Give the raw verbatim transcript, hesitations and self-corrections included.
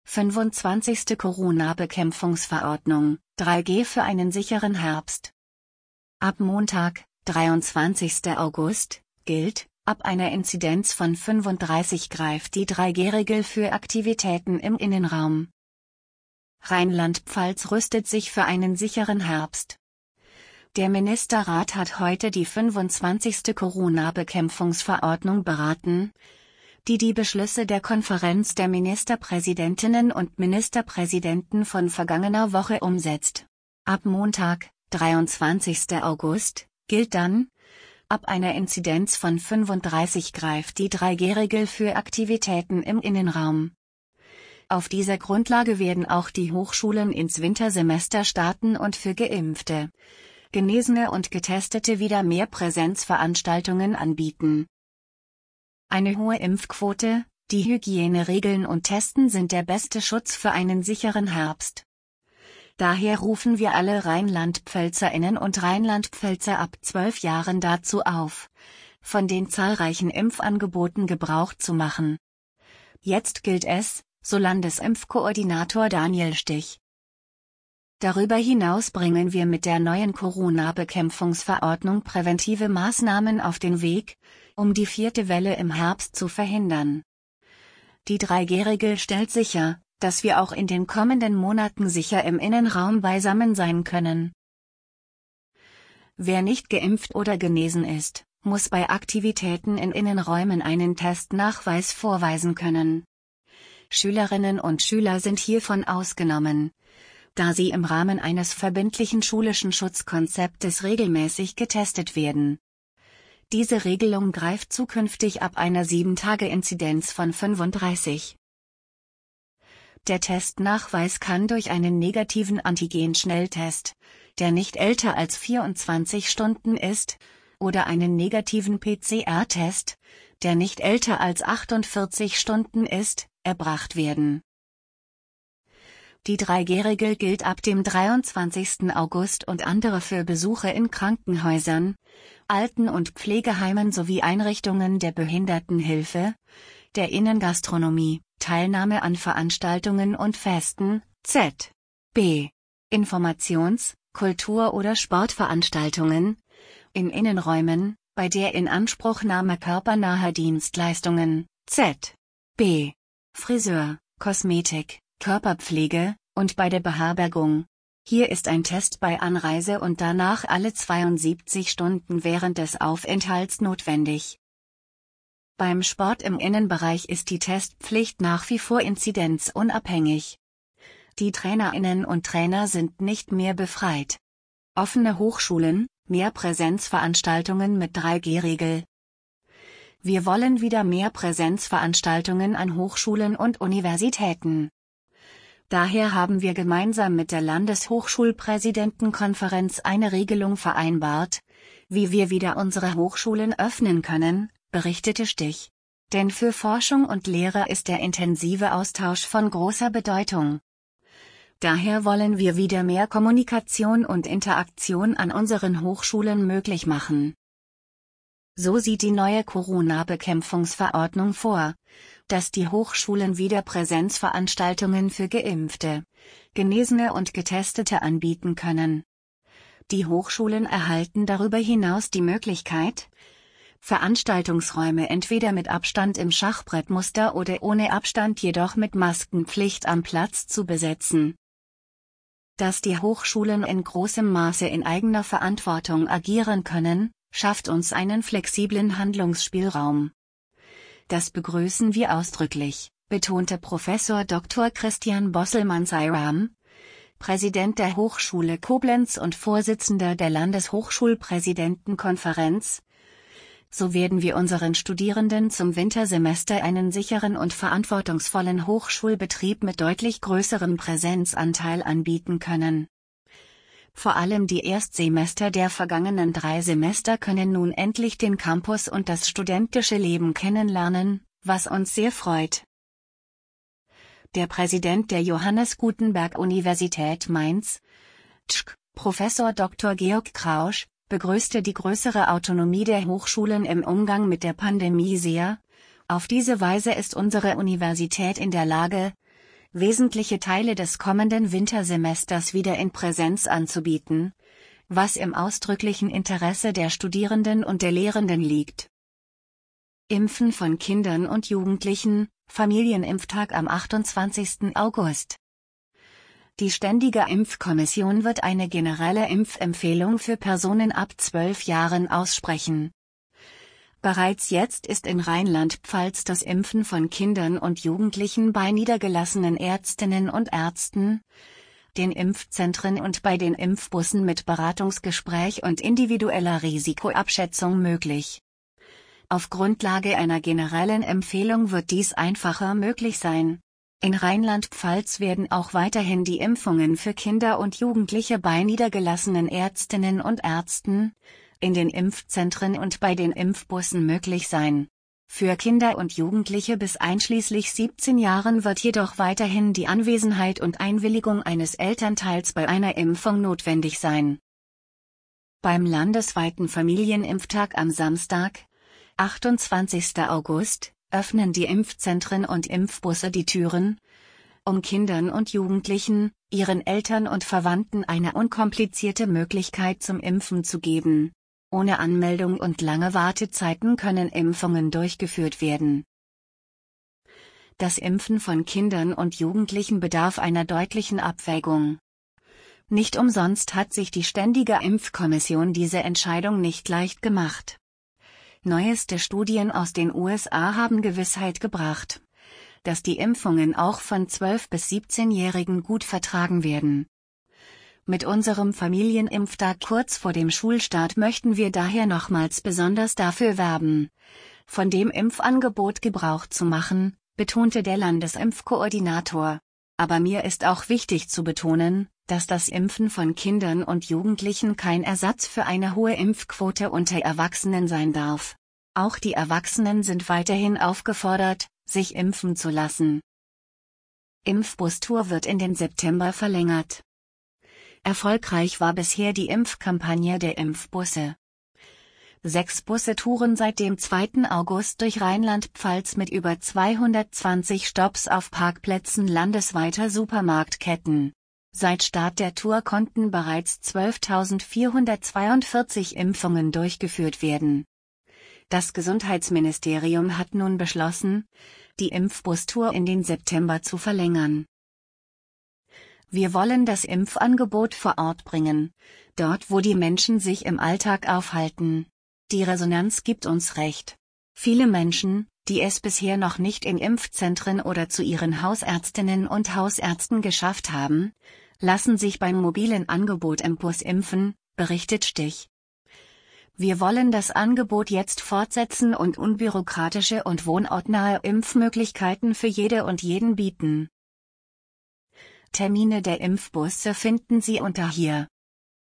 fünfundzwanzigste Corona-Bekämpfungsverordnung, drei G für einen sicheren Herbst. Ab Montag, dreiundzwanzigsten August, gilt, ab einer Inzidenz von fünfunddreißig greift die drei G Regel für Aktivitäten im Innenraum. Rheinland-Pfalz rüstet sich für einen sicheren Herbst. Der Ministerrat hat heute die fünfundzwanzigste Corona-Bekämpfungsverordnung beraten, die die Beschlüsse der Konferenz der Ministerpräsidentinnen und Ministerpräsidenten von vergangener Woche umsetzt. Ab Montag, dreiundzwanzigsten August, gilt dann, ab einer Inzidenz von fünfunddreißig greift die drei G Regel für Aktivitäten im Innenraum. Auf dieser Grundlage werden auch die Hochschulen ins Wintersemester starten und für Geimpfte, Genesene und Getestete wieder mehr Präsenzveranstaltungen anbieten. Eine hohe Impfquote, die Hygieneregeln und Testen sind der beste Schutz für einen sicheren Herbst. Daher rufen wir alle Rheinland-PfälzerInnen und Rheinland-Pfälzer ab zwölf Jahren dazu auf, von den zahlreichen Impfangeboten Gebrauch zu machen. Jetzt gilt es, so Landesimpfkoordinator Daniel Stich. Darüber hinaus bringen wir mit der neuen Corona-Bekämpfungsverordnung präventive Maßnahmen auf den Weg, um die vierte Welle im Herbst zu verhindern. Die drei G Regel stellt sicher, dass wir auch in den kommenden Monaten sicher im Innenraum beisammen sein können. Wer nicht geimpft oder genesen ist, muss bei Aktivitäten in Innenräumen einen Testnachweis vorweisen können. Schülerinnen und Schüler sind hiervon ausgenommen, da sie im Rahmen eines verbindlichen schulischen Schutzkonzeptes regelmäßig getestet werden. Diese Regelung greift zukünftig ab einer sieben Tage Inzidenz von fünfunddreißig. Der Testnachweis kann durch einen negativen Antigen-Schnelltest, der nicht älter als vierundzwanzig Stunden ist, oder einen negativen P C R-Test, der nicht älter als achtundvierzig Stunden ist, erbracht werden. Die drei G Regel gilt ab dem dreiundzwanzigsten August und andere für Besuche in Krankenhäusern, Alten- und Pflegeheimen sowie Einrichtungen der Behindertenhilfe, der Innengastronomie, Teilnahme an Veranstaltungen und Festen, Z B Informations-, Kultur- oder Sportveranstaltungen, in Innenräumen, bei der Inanspruchnahme körpernaher Dienstleistungen, Z B Friseur, Kosmetik, Körperpflege, und bei der Beherbergung. Hier ist ein Test bei Anreise und danach alle zweiundsiebzig Stunden während des Aufenthalts notwendig. Beim Sport im Innenbereich ist die Testpflicht nach wie vor inzidenzunabhängig. Die TrainerInnen und Trainer sind nicht mehr befreit. Offene Hochschulen, mehr Präsenzveranstaltungen mit drei G Regel. Wir wollen wieder mehr Präsenzveranstaltungen an Hochschulen und Universitäten. Daher haben wir gemeinsam mit der Landeshochschulpräsidentenkonferenz eine Regelung vereinbart, wie wir wieder unsere Hochschulen öffnen können, berichtete Stich. Denn für Forschung und Lehre ist der intensive Austausch von großer Bedeutung. Daher wollen wir wieder mehr Kommunikation und Interaktion an unseren Hochschulen möglich machen. So sieht die neue Corona-Bekämpfungsverordnung vor, dass die Hochschulen wieder Präsenzveranstaltungen für Geimpfte, Genesene und Getestete anbieten können. Die Hochschulen erhalten darüber hinaus die Möglichkeit, Veranstaltungsräume entweder mit Abstand im Schachbrettmuster oder ohne Abstand jedoch mit Maskenpflicht am Platz zu besetzen. Dass die Hochschulen in großem Maße in eigener Verantwortung agieren können, schafft uns einen flexiblen Handlungsspielraum. Das begrüßen wir ausdrücklich, betonte Professor Doktor Christian Bosselmann-Seiram, Präsident der Hochschule Koblenz und Vorsitzender der Landeshochschulpräsidentenkonferenz. So werden wir unseren Studierenden zum Wintersemester einen sicheren und verantwortungsvollen Hochschulbetrieb mit deutlich größerem Präsenzanteil anbieten können. Vor allem die Erstsemester der vergangenen drei Semester können nun endlich den Campus und das studentische Leben kennenlernen, was uns sehr freut. Der Präsident der Johannes Gutenberg Universität Mainz, Professor Doktor Georg Krausch, begrüßte die größere Autonomie der Hochschulen im Umgang mit der Pandemie sehr. Auf diese Weise ist unsere Universität in der Lage, wesentliche Teile des kommenden Wintersemesters wieder in Präsenz anzubieten, was im ausdrücklichen Interesse der Studierenden und der Lehrenden liegt. Impfen von Kindern und Jugendlichen, Familienimpftag am achtundzwanzigsten August. Die Ständige Impfkommission wird eine generelle Impfempfehlung für Personen ab zwölf Jahren aussprechen. Bereits jetzt ist in Rheinland-Pfalz das Impfen von Kindern und Jugendlichen bei niedergelassenen Ärztinnen und Ärzten, den Impfzentren und bei den Impfbussen mit Beratungsgespräch und individueller Risikoabschätzung möglich. Auf Grundlage einer generellen Empfehlung wird dies einfacher möglich sein. In Rheinland-Pfalz werden auch weiterhin die Impfungen für Kinder und Jugendliche bei niedergelassenen Ärztinnen und Ärzten, in den Impfzentren und bei den Impfbussen möglich sein. Für Kinder und Jugendliche bis einschließlich siebzehn Jahren wird jedoch weiterhin die Anwesenheit und Einwilligung eines Elternteils bei einer Impfung notwendig sein. Beim landesweiten Familienimpftag am Samstag, achtundzwanzigsten August, öffnen die Impfzentren und Impfbusse die Türen, um Kindern und Jugendlichen, ihren Eltern und Verwandten eine unkomplizierte Möglichkeit zum Impfen zu geben. Ohne Anmeldung und lange Wartezeiten können Impfungen durchgeführt werden. Das Impfen von Kindern und Jugendlichen bedarf einer deutlichen Abwägung. Nicht umsonst hat sich die Ständige Impfkommission diese Entscheidung nicht leicht gemacht. Neueste Studien aus den U S A haben Gewissheit gebracht, dass die Impfungen auch von zwölf- bis siebzehnjährigen gut vertragen werden. Mit unserem Familienimpftag kurz vor dem Schulstart möchten wir daher nochmals besonders dafür werben, von dem Impfangebot Gebrauch zu machen, betonte der Landesimpfkoordinator. Aber mir ist auch wichtig zu betonen, dass das Impfen von Kindern und Jugendlichen kein Ersatz für eine hohe Impfquote unter Erwachsenen sein darf. Auch die Erwachsenen sind weiterhin aufgefordert, sich impfen zu lassen. Impfbustour wird in den September verlängert. Erfolgreich war bisher die Impfkampagne der Impfbusse. Sechs Busse touren seit dem zweiten August durch Rheinland-Pfalz mit über zweihundertzwanzig Stopps auf Parkplätzen landesweiter Supermarktketten. Seit Start der Tour konnten bereits zwölftausendvierhundertzweiundvierzig Impfungen durchgeführt werden. Das Gesundheitsministerium hat nun beschlossen, die Impfbustour in den September zu verlängern. Wir wollen das Impfangebot vor Ort bringen, dort wo die Menschen sich im Alltag aufhalten. Die Resonanz gibt uns recht. Viele Menschen, die es bisher noch nicht in Impfzentren oder zu ihren Hausärztinnen und Hausärzten geschafft haben, lassen sich beim mobilen Angebot im Bus impfen, berichtet Stich. Wir wollen das Angebot jetzt fortsetzen und unbürokratische und wohnortnahe Impfmöglichkeiten für jede und jeden bieten. Termine der Impfbusse finden Sie unter hier.